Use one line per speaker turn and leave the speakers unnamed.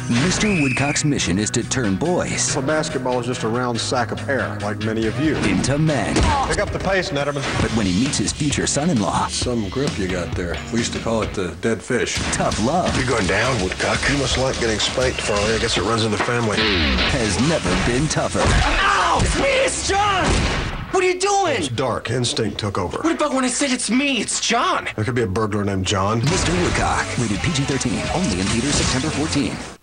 Mr. Woodcock's mission is to turn boys
A basketball is just a round sack of air, like many of you.
into men.
Pick up the pace, Netterman.
But when he meets his future son-in-law,
Some grip you got there. We used to call it the dead fish.
tough love
You're going down, Woodcock.
You must like getting spanked, Farley. I guess it runs in the family.
has never been tougher.
Ow! It's me! It's John! What are you doing?
It's dark. Instinct took over.
What about when I said it's me? It's John!
There could be a burglar named John.
Mr. Woodcock, rated PG-13, only in theaters September 14.